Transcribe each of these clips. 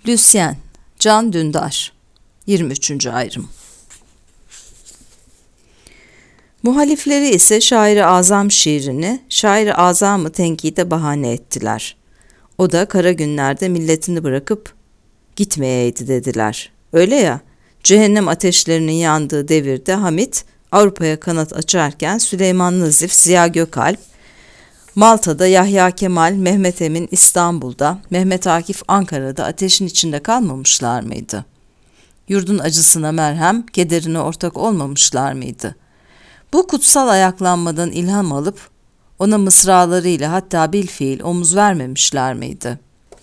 Lucien, Can Dündar, 23. ayrım. Muhalifleri ise Şair-i Azam şiirini Şair-i Azam'ı tenkide bahane ettiler. O da kara günlerde milletini bırakıp gitmeyeydi dediler. Öyle ya, cehennem ateşlerinin yandığı devirde Hamit Avrupa'ya kanat açarken Süleyman Nazif, Ziya Gökalp, Malta'da Yahya Kemal, Mehmet Emin İstanbul'da, Mehmet Akif Ankara'da ateşin içinde kalmamışlar mıydı? Yurdun acısına merhem, kederine ortak olmamışlar mıydı? Bu kutsal ayaklanmadan ilham alıp ona mısralarıyla hatta bilfiil omuz vermemişler miydi?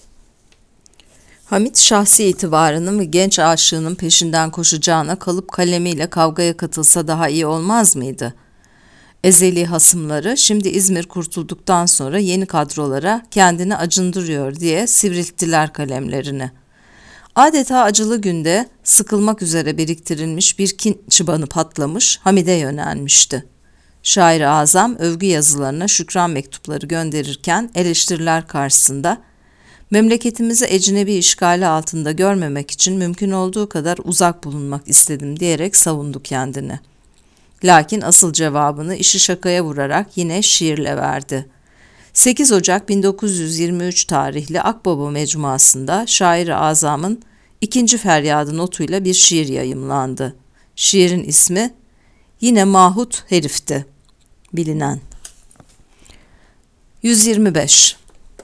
Hamit şahsi itibarının ve genç aşığının peşinden koşacağına kalıp kalemiyle kavgaya katılsa daha iyi olmaz mıydı? Ezeli hasımları şimdi İzmir kurtulduktan sonra yeni kadrolara kendini acındırıyor diye sivrilttiler kalemlerini. Adeta acılı günde sıkılmak üzere biriktirilmiş bir kin çıbanı patlamış, Hamid'e yönelmişti. Şair-i Azam övgü yazılarına şükran mektupları gönderirken eleştiriler karşısında memleketimizi ecnebi işgali altında görmemek için mümkün olduğu kadar uzak bulunmak istedim diyerek savundu kendini. Lakin asıl cevabını işi şakaya vurarak yine şiirle verdi. 8 Ocak 1923 tarihli Akbaba Mecmuası'nda Şair-i Azam'ın 2. feryadı notuyla bir şiir yayımlandı. Şiirin ismi yine Mahut Herif'ti. Bilinen. 125.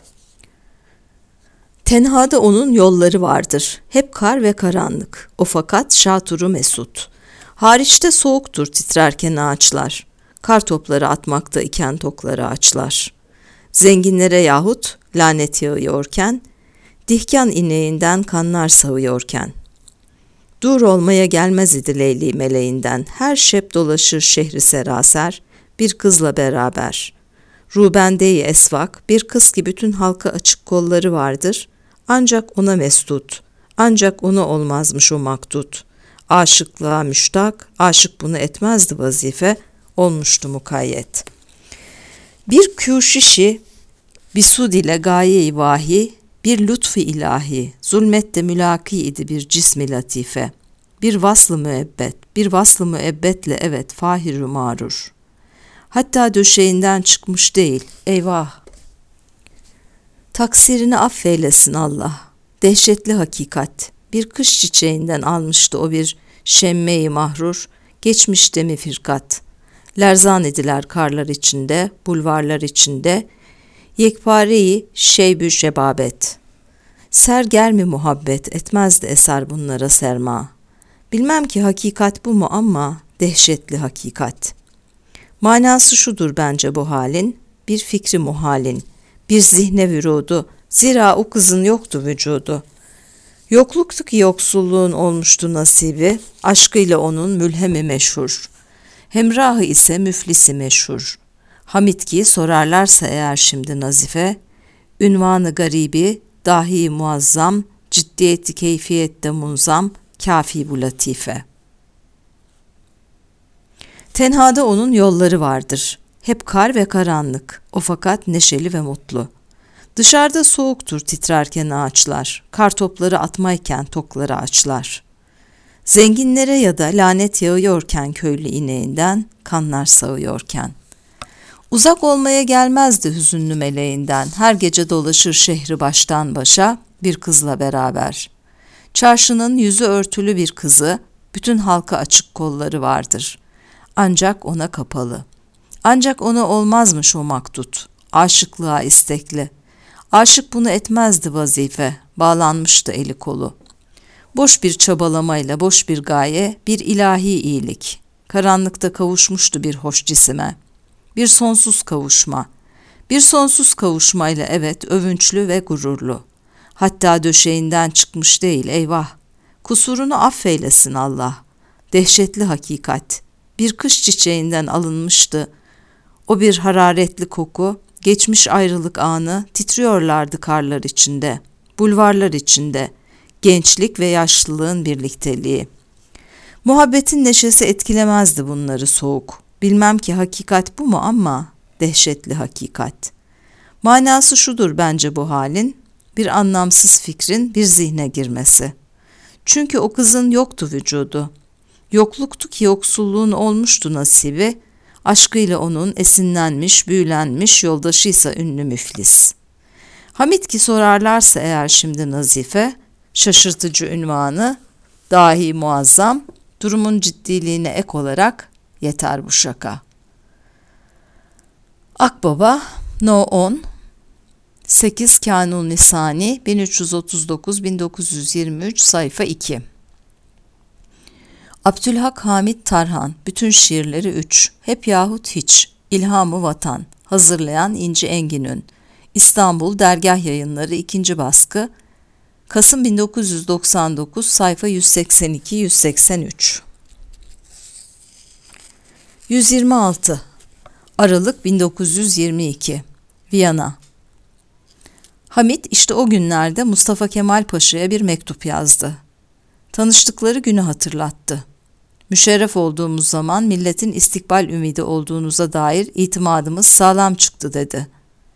Tenhada onun yolları vardır. Hep kar ve karanlık. O fakat şaturu mesut. Hariçte soğuktur titrerken ağaçlar. Kar topları atmakta iken tokları ağaçlar. Zenginlere yahut lanet yağıyorken, dihkan ineğinden kanlar sağıyorken. Dur olmaya gelmez idi Leyli meleğinden. Her şep dolaşır şehri seraser, bir kızla beraber. Rubendeyi esvak, bir kız ki bütün halka açık kolları vardır. Ancak ona mesdut, ancak ona olmazmış o maktut. Aşıklığa müştak, aşık bunu etmezdi vazife, olmuştu mukayyet. Bir küşişi, bisud ile gaye-i vahi, bir lütfu ilahi, zulmette mülaki idi bir cismi latife. Bir vaslı müebbet, bir vaslı müebbetle evet fahir-ü mağrur. Hatta döşeğinden çıkmış değil, eyvah! Taksirini affeylesin Allah, dehşetli hakikat. Bir kış çiçeğinden almıştı o bir şemme-i mahrur, geçmişte mi firkat. Lerzan ediler karlar içinde, bulvarlar içinde, yekpare-i şeybü şebabet. Serger mi muhabbet, etmezdi eser bunlara serma. Bilmem ki hakikat bu mu ama dehşetli hakikat. Manası şudur bence bu halin, bir fikri muhalin, bir zihne vürudu, zira o kızın yoktu vücudu. Yokluktu ki yoksulluğun olmuştu nasibi, aşkıyla onun mülhemi meşhur. Hemrahı ise müflisi meşhur. Hamit ki sorarlarsa eğer şimdi nazife, ünvanı garibi, dahi muazzam, ciddiyeti keyfiyette munzam, kafi bu latife. Tenhada onun yolları vardır. Hep kar ve karanlık, o fakat neşeli ve mutlu. Dışarıda soğuktur titrerken ağaçlar, kar topları atmayken tokları açlar. Zenginlere ya da lanet yağıyorken köylü ineğinden, kanlar sağıyorken. Uzak olmaya gelmezdi hüzünlü meleğinden, her gece dolaşır şehri baştan başa bir kızla beraber. Çarşının yüzü örtülü bir kızı, bütün halka açık kolları vardır. Ancak ona kapalı. Ancak ona olmazmış o maktut, aşıklığa istekli. Aşık bunu etmezdi vazife, bağlanmıştı eli kolu. Boş bir çabalamayla boş bir gaye, bir ilahi iyilik. Karanlıkta kavuşmuştu bir hoş cisime. Bir sonsuz kavuşma. Bir sonsuz kavuşmayla evet övünçlü ve gururlu. Hatta döşeğinden çıkmış değil eyvah. Kusurunu affeylesin Allah. Dehşetli hakikat. Bir kış çiçeğinden alınmıştı. O bir hararetli koku, geçmiş ayrılık anı titriyorlardı karlar içinde, bulvarlar içinde, gençlik ve yaşlılığın birlikteliği. Muhabbetin neşesi etkilemezdi bunları soğuk. Bilmem ki hakikat bu mu ama dehşetli hakikat. Manası şudur bence bu halin, bir anlamsız fikrin bir zihne girmesi. Çünkü o kızın yoktu vücudu. Yokluktu ki yoksulluğun olmuştu nasibi, aşkıyla onun esinlenmiş, büyülenmiş, yoldaşıysa ünlü müflis. Hamit ki sorarlarsa eğer şimdi Nazife, şaşırtıcı ünvanı, dahi muazzam, durumun ciddiliğine ek olarak yeter bu şaka. Akbaba, No 10, 8 Kanun Nisani, 1339-1923, sayfa 2. Abdülhak Hamit Tarhan, bütün şiirleri 3, hep yahut hiç, İlhamı Vatan, hazırlayan İnci Enginün, İstanbul Dergah Yayınları 2. baskı, Kasım 1999, sayfa 182-183. 126. Aralık 1922. Viyana. Hamit işte o günlerde Mustafa Kemal Paşa'ya bir mektup yazdı. Tanıştıkları günü hatırlattı. Müşerref olduğumuz zaman milletin istikbal ümidi olduğunuza dair itimadımız sağlam çıktı dedi.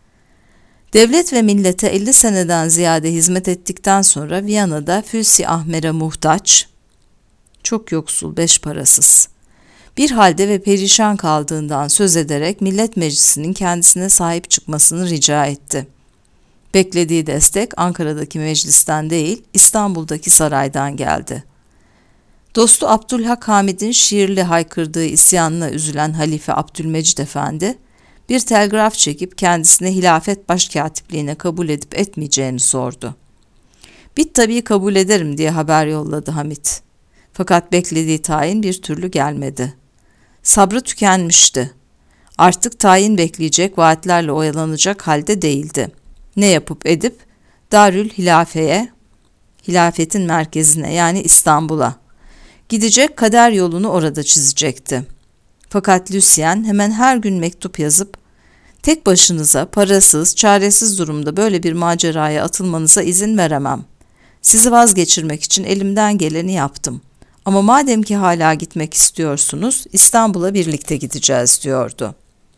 Devlet ve millete 50 seneden ziyade hizmet ettikten sonra Viyana'da Fülsi Ahmer'e muhtaç, çok yoksul, beş parasız, bir halde ve perişan kaldığından söz ederek Millet Meclisi'nin kendisine sahip çıkmasını rica etti. Beklediği destek Ankara'daki meclisten değil, İstanbul'daki saraydan geldi. Dostu Abdülhak Hamid'in şiirli haykırdığı isyanına üzülen Halife Abdülmecid Efendi, bir telgraf çekip kendisine hilafet başkatipliğine kabul edip etmeyeceğini sordu. Bit tabii kabul ederim diye haber yolladı Hamit. Fakat beklediği tayin bir türlü gelmedi. Sabrı tükenmişti. Artık tayin bekleyecek, vaatlerle oyalanacak halde değildi. Ne yapıp edip Darül Hilafe'ye, hilafetin merkezine yani İstanbul'a gidecek, kader yolunu orada çizecekti. Fakat Lucien hemen her gün mektup yazıp tek başınıza parasız, çaresiz durumda böyle bir maceraya atılmanıza izin veremem. Sizi vazgeçirmek için elimden geleni yaptım. Ama madem ki hala gitmek istiyorsunuz, İstanbul'a birlikte gideceğiz diyordu.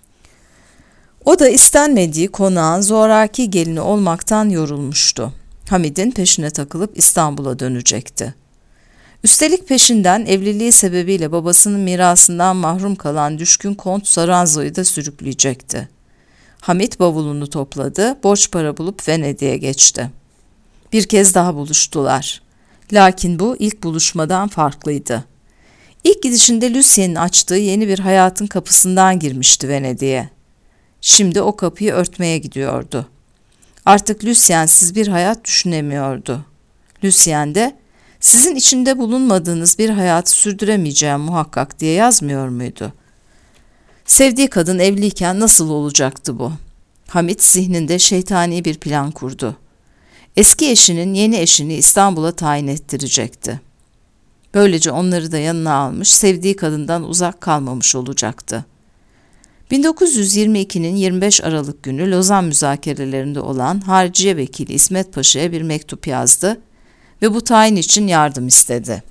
O da istenmediği konağın zoraki gelini olmaktan yorulmuştu. Hamid'in peşine takılıp İstanbul'a dönecekti. Üstelik peşinden evliliği sebebiyle babasının mirasından mahrum kalan düşkün Kont Saranzo'yu da sürükleyecekti. Hamit bavulunu topladı, borç para bulup Venedik'e geçti. Bir kez daha buluştular. Lakin bu ilk buluşmadan farklıydı. İlk gidişinde Lucien'in açtığı yeni bir hayatın kapısından girmişti Venedik'e. Şimdi o kapıyı örtmeye gidiyordu. Artık Lucien'siz bir hayat düşünemiyordu. Lucien de sizin içinde bulunmadığınız bir hayatı sürdüremeyeceğim muhakkak diye yazmıyor muydu? Sevdiği kadın evliyken nasıl olacaktı bu? Hamit zihninde şeytani bir plan kurdu. Eski eşinin yeni eşini İstanbul'a tayin ettirecekti. Böylece onları da yanına almış, sevdiği kadından uzak kalmamış olacaktı. 1922'nin 25 Aralık günü Lozan müzakerelerinde olan Hariciye Vekili İsmet Paşa'ya bir mektup yazdı ve bu tayin için yardım istedi.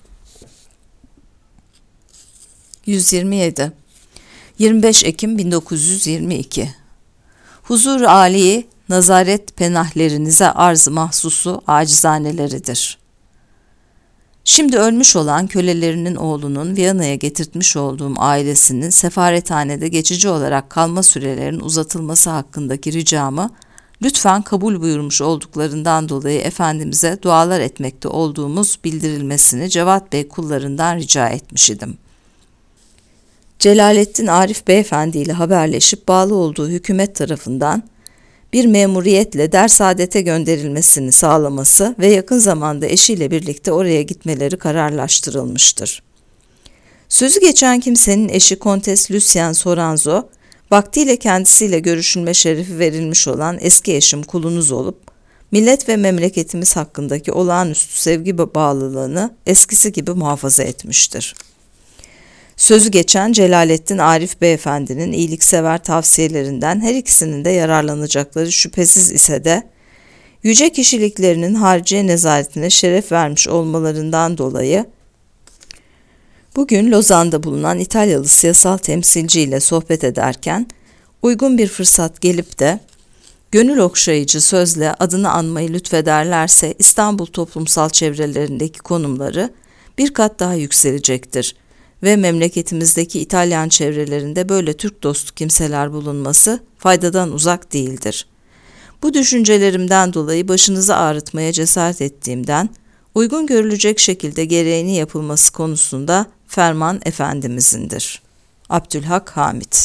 127. 25 Ekim 1922. Huzur-u âli nazaret penahlerinize arz-ı mahsusu acizaneleridir. Şimdi ölmüş olan kölelerinin oğlunun Viyana'ya getirtmiş olduğum ailesinin sefarethanede geçici olarak kalma sürelerinin uzatılması hakkındaki ricamı lütfen kabul buyurmuş olduklarından dolayı Efendimiz'e dualar etmekte olduğumuz bildirilmesini Cevat Bey kullarından rica etmiş idim. Celalettin Arif Beyefendi ile haberleşip bağlı olduğu hükümet tarafından bir memuriyetle Dersaadet'e gönderilmesini sağlaması ve yakın zamanda eşiyle birlikte oraya gitmeleri kararlaştırılmıştır. Sözü geçen kimsenin eşi Kontes Lucien Soranzo, vaktiyle kendisiyle görüşülme şerefi verilmiş olan eski eşim kulunuz olup, millet ve memleketimiz hakkındaki olağanüstü sevgi bağlılığını eskisi gibi muhafaza etmiştir. Sözü geçen Celalettin Arif Beyefendi'nin iyiliksever tavsiyelerinden her ikisinin de yararlanacakları şüphesiz ise de, yüce kişiliklerinin hariciye nezaretine şeref vermiş olmalarından dolayı, bugün Lozan'da bulunan İtalyalı siyasal temsilci ile sohbet ederken, uygun bir fırsat gelip de, Gönül okşayıcı sözle adını anmayı lütfederlerse İstanbul toplumsal çevrelerindeki konumları bir kat daha yükselecektir ve memleketimizdeki İtalyan çevrelerinde böyle Türk dostu kimseler bulunması faydadan uzak değildir. Bu düşüncelerimden dolayı başınızı ağrıtmaya cesaret ettiğimden, uygun görülecek şekilde gereğini yapılması konusunda ferman Efendimiz'indir. Abdülhak Hamit.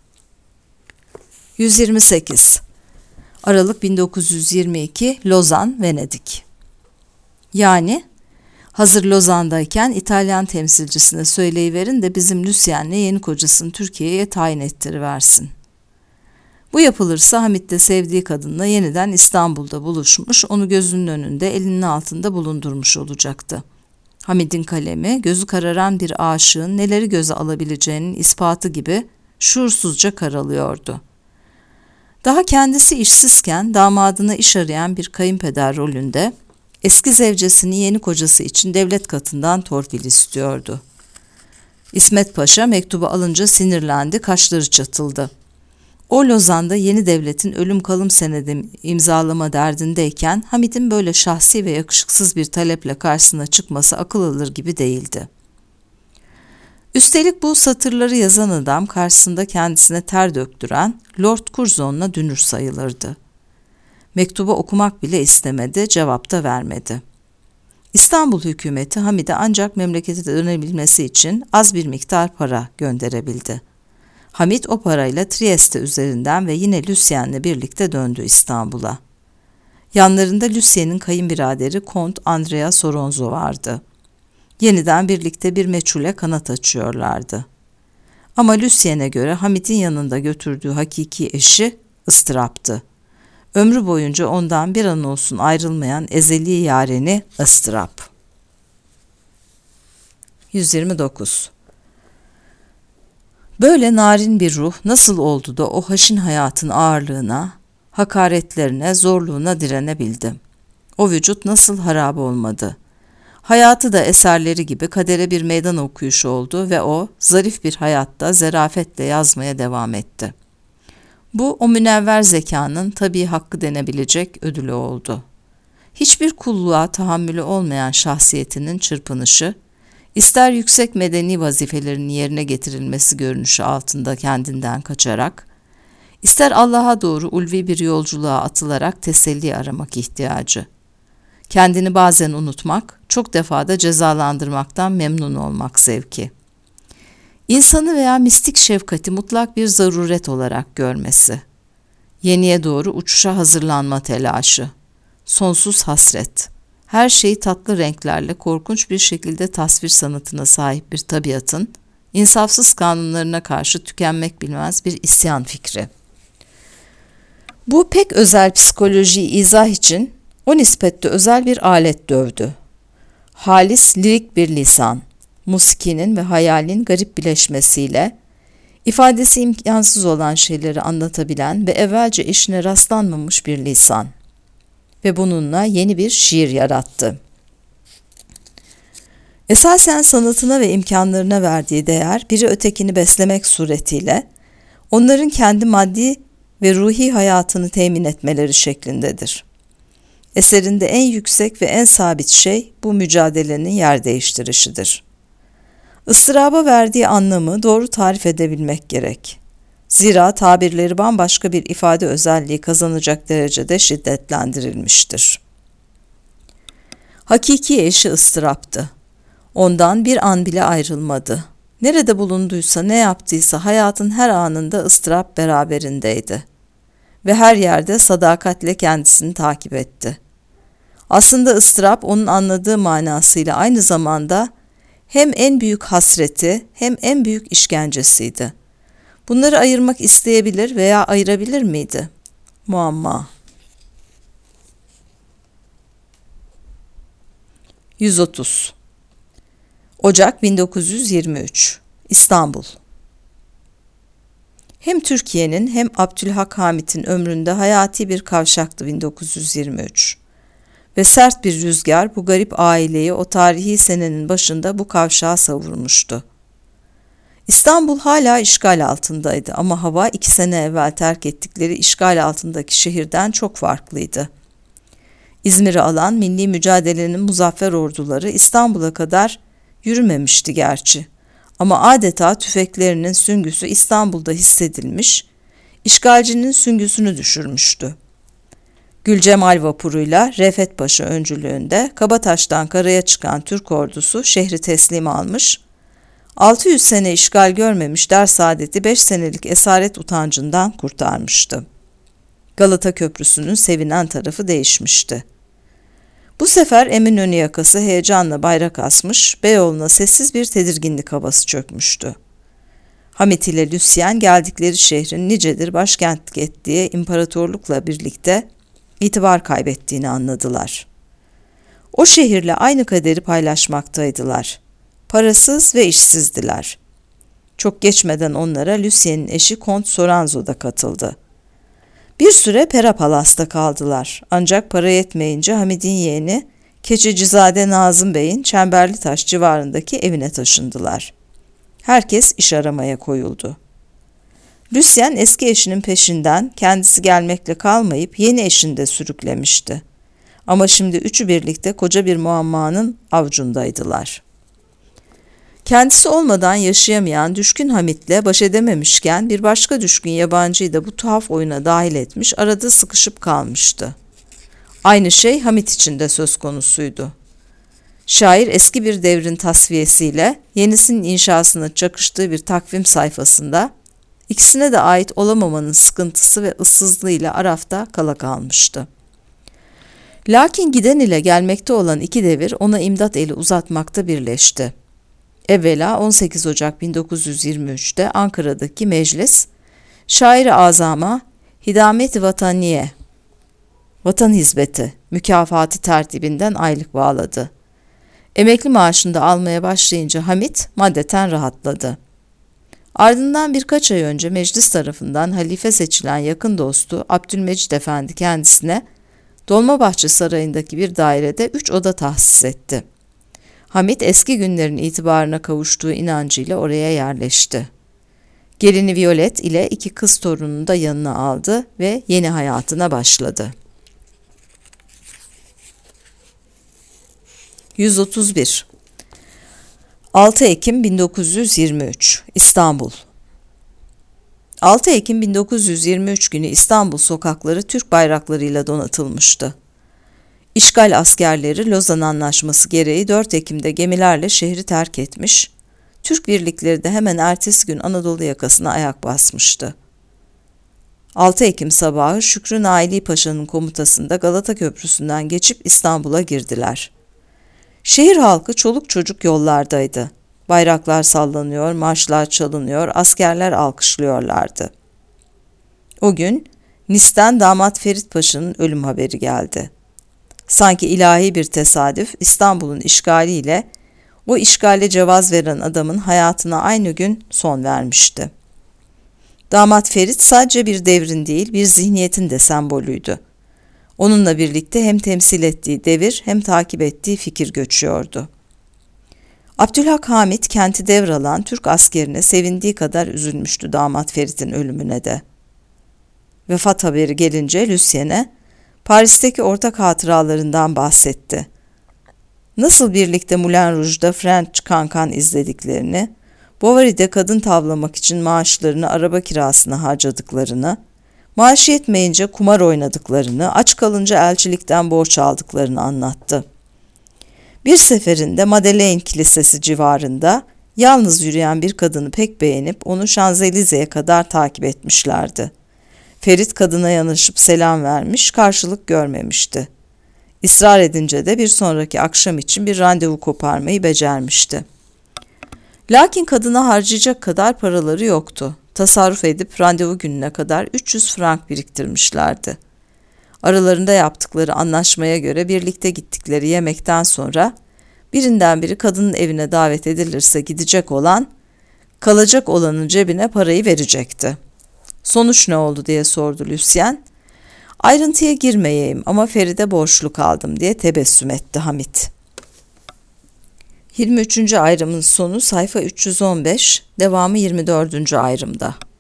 128. Aralık 1922 Lozan, Venedik. Yani hazır Lozan'dayken İtalyan temsilcisine söyleyiverin de bizim Lucien'le yeni kocasını Türkiye'ye tayin ettiriversin. Bu yapılırsa Hamit de sevdiği kadınla yeniden İstanbul'da buluşmuş, onu gözünün önünde, elinin altında bulundurmuş olacaktı. Hamit'in kalemi, gözü kararan bir aşığın neleri göze alabileceğinin ispatı gibi şuursuzca karalıyordu. Daha kendisi işsizken damadına iş arayan bir kayınpeder rolünde eski zevcesini yeni kocası için devlet katından torpil istiyordu. İsmet Paşa mektubu alınca sinirlendi, kaşları çatıldı. O Lozan'da yeni devletin ölüm kalım senedi imzalama derdindeyken Hamit'in böyle şahsi ve yakışıksız bir taleple karşısına çıkması akıl alır gibi değildi. Üstelik bu satırları yazan adam karşısında kendisine ter döktüren Lord Curzon'la dünür sayılırdı. Mektubu okumak bile istemedi, cevap da vermedi. İstanbul hükümeti Hamid'e ancak memlekete dönebilmesi için az bir miktar para gönderebildi. Hamid o parayla Trieste üzerinden ve yine Lucien'le birlikte döndü İstanbul'a. Yanlarında Lucien'in kayınbiraderi Kont Andrea Soronzo vardı. Yeniden birlikte bir meçhule kanat açıyorlardı. Ama Lucien'e göre Hamid'in yanında götürdüğü hakiki eşi ıstıraptı. Ömrü boyunca ondan bir an olsun ayrılmayan ezeli yareni ıstırap. 129. Böyle narin bir ruh nasıl oldu da o haşin hayatın ağırlığına, hakaretlerine, zorluğuna direnebildi? O vücut nasıl harap olmadı? Hayatı da eserleri gibi kadere bir meydan okuyuş oldu ve o zarif bir hayatta zerafetle yazmaya devam etti. Bu o münevver zekanın tabii hakkı denebilecek ödülü oldu. Hiçbir kulluğa tahammülü olmayan şahsiyetinin çırpınışı, İster yüksek medeni vazifelerin yerine getirilmesi görünüşü altında kendinden kaçarak, ister Allah'a doğru ulvi bir yolculuğa atılarak teselli aramak ihtiyacı. Kendini bazen unutmak, çok defada cezalandırmaktan memnun olmak zevki. İnsanı veya mistik şefkati mutlak bir zaruret olarak görmesi. Yeniye doğru uçuşa hazırlanma telaşı. Sonsuz hasret. Her şeyi tatlı renklerle korkunç bir şekilde tasvir sanatına sahip bir tabiatın, insafsız kanunlarına karşı tükenmek bilmez bir isyan fikri. Bu pek özel psikolojiyi izah için o nispette özel bir alet dövdü. Halis lirik bir lisan, musikinin ve hayalin garip bileşmesiyle, ifadesi imkansız olan şeyleri anlatabilen ve evvelce eşine rastlanmamış bir lisan. Ve bununla yeni bir şiir yarattı. Esasen sanatına ve imkanlarına verdiği değer, biri ötekini beslemek suretiyle, onların kendi maddi ve ruhi hayatını temin etmeleri şeklindedir. Eserinde en yüksek ve en sabit şey bu mücadelenin yer değiştirişidir. Istıraba verdiği anlamı doğru tarif edebilmek gerek. Zira tabirleri bambaşka bir ifade özelliği kazanacak derecede şiddetlendirilmiştir. Hakiki eşi ıstıraptı. Ondan bir an bile ayrılmadı. Nerede bulunduysa, ne yaptıysa hayatın her anında ıstırap beraberindeydi. Ve her yerde sadakatle kendisini takip etti. Aslında ıstırap onun anladığı manasıyla aynı zamanda hem en büyük hasreti hem en büyük işkencesiydi. Bunları ayırmak isteyebilir veya ayırabilir miydi? Muamma. 130. Ocak 1923. İstanbul. Hem Türkiye'nin hem Abdülhak Hamit'in ömründe hayati bir kavşaktı 1923. Ve sert bir rüzgar bu garip aileyi o tarihi senenin başında bu kavşağa savurmuştu. İstanbul hala işgal altındaydı ama hava 2 sene evvel terk ettikleri işgal altındaki şehirden çok farklıydı. İzmir'i alan milli mücadelenin muzaffer orduları İstanbul'a kadar yürümemişti gerçi. Ama adeta tüfeklerinin süngüsü İstanbul'da hissedilmiş, işgalcinin süngüsünü düşürmüştü. Gülcemal vapuruyla Refet Paşa öncülüğünde Kabataş'tan karaya çıkan Türk ordusu şehri teslim almış, 600 sene işgal görmemiş Dersaadet'i 5 senelik esaret utancından kurtarmıştı. Galata Köprüsü'nün sevinen tarafı değişmişti. Bu sefer Eminönü yakası heyecanla bayrak asmış, Beyoğlu'na sessiz bir tedirginlik havası çökmüştü. Hamit ile Lucien geldikleri şehrin nicedir başkentlik ettiği imparatorlukla birlikte itibar kaybettiğini anladılar. O şehirle aynı kaderi paylaşmaktaydılar. Parasız ve işsizdiler. Çok geçmeden onlara Lucien'in eşi Kont Soranzo da katıldı. Bir süre Pera Palas'ta kaldılar. Ancak para yetmeyince Hamid'in yeğeni Keçecizade Nazım Bey'in Çemberlitaş civarındaki evine taşındılar. Herkes iş aramaya koyuldu. Lucien eski eşinin peşinden kendisi gelmekle kalmayıp yeni eşini de sürüklemişti. Ama şimdi üçü birlikte koca bir muammanın avcundaydılar. Kendisi olmadan yaşayamayan düşkün Hamit'le baş edememişken bir başka düşkün yabancıyı da bu tuhaf oyuna dahil etmiş, arada sıkışıp kalmıştı. Aynı şey Hamit için de söz konusuydu. Şair eski bir devrin tasfiyesiyle yenisinin inşasına çakıştığı bir takvim sayfasında ikisine de ait olamamanın sıkıntısı ve ıssızlığıyla arafta kala kalmıştı. Lakin giden ile gelmekte olan iki devir ona imdat eli uzatmakta birleşti. Evvela 18 Ocak 1923'te Ankara'daki meclis, şair-i azama Hidamet-i Vataniye, vatan hizmeti mükafatı tertibinden aylık bağladı. Emekli maaşını da almaya başlayınca Hamit maddeten rahatladı. Ardından birkaç ay önce meclis tarafından halife seçilen yakın dostu Abdülmecid Efendi kendisine Dolmabahçe Sarayı'ndaki bir dairede 3 oda tahsis etti. Hamit eski günlerin itibarına kavuştuğu inancıyla oraya yerleşti. Gelini Violet ile 2 kız torununu da yanına aldı ve yeni hayatına başladı. 131 6 Ekim 1923 İstanbul 6 Ekim 1923 günü İstanbul sokakları Türk bayraklarıyla donatılmıştı. İşgal askerleri Lozan Anlaşması gereği 4 Ekim'de gemilerle şehri terk etmiş, Türk birlikleri de hemen ertesi gün Anadolu yakasına ayak basmıştı. 6 Ekim sabahı Şükrü Naili Paşa'nın komutasında Galata Köprüsü'nden geçip İstanbul'a girdiler. Şehir halkı çoluk çocuk yollardaydı. Bayraklar sallanıyor, marşlar çalınıyor, askerler alkışlıyorlardı. O gün Nis'ten damat Ferit Paşa'nın ölüm haberi geldi. Sanki ilahi bir tesadüf İstanbul'un işgaliyle o işgale cevaz veren adamın hayatına aynı gün son vermişti. Damat Ferit sadece bir devrin değil, bir zihniyetin de sembolüydü. Onunla birlikte hem temsil ettiği devir hem takip ettiği fikir göçüyordu. Abdülhak Hamit kenti devralan Türk askerine sevindiği kadar üzülmüştü damat Ferit'in ölümüne de. Vefat haberi gelince Lucien'e Paris'teki ortak hatıralarından bahsetti. Nasıl birlikte Moulin Rouge'da French Cancan izlediklerini, Bovary'de kadın tavlamak için maaşlarını araba kirasına harcadıklarını, maaşı yetmeyince kumar oynadıklarını, aç kalınca elçilikten borç aldıklarını anlattı. Bir seferinde Madeleine Kilisesi civarında yalnız yürüyen bir kadını pek beğenip onu Şanzelize'ye kadar takip etmişlerdi. Ferit kadına yanaşıp selam vermiş, karşılık görmemişti. İsrar edince de bir sonraki akşam için bir randevu koparmayı becermişti. Lakin kadına harcayacak kadar paraları yoktu. Tasarruf edip randevu gününe kadar 300 frank biriktirmişlerdi. Aralarında yaptıkları anlaşmaya göre birlikte gittikleri yemekten sonra birinden biri kadının evine davet edilirse gidecek olan, kalacak olanın cebine parayı verecekti. Sonuç ne oldu diye sordu Lucien. Ayrıntıya girmeyeyim ama Feride borçlu kaldım diye tebessüm etti Hamit. 23. ayrımın sonu sayfa 315, devamı 24. ayrımda.